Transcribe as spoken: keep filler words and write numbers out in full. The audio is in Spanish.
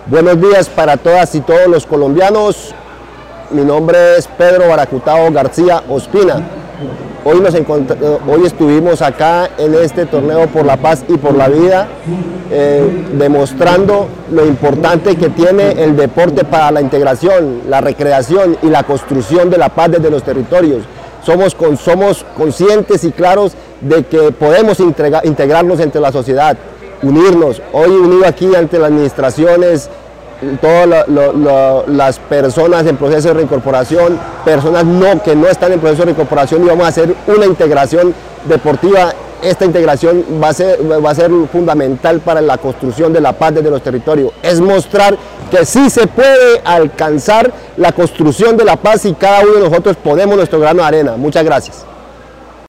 Buenos días para todas y todos los colombianos. Mi nombre es Pedro Baracutao García Ospina. Hoy, nos hoy estuvimos acá en este torneo por la paz y por la vida, eh, demostrando lo importante que tiene el deporte para la integración, la recreación y la construcción de la paz desde los territorios. Somos, con, somos conscientes y claros de que podemos integra, integrarnos entre la sociedad, unirnos. Hoy unido aquí ante las administraciones, todas lo, lo, lo, las personas en proceso de reincorporación, personas no, que no están en proceso de reincorporación, y vamos a hacer una integración deportiva. Esta integración va a ser, va a ser fundamental para la construcción de la paz desde los territorios. Es mostrar que sí se puede alcanzar la construcción de la paz y cada uno de nosotros ponemos nuestro grano de arena. Muchas gracias.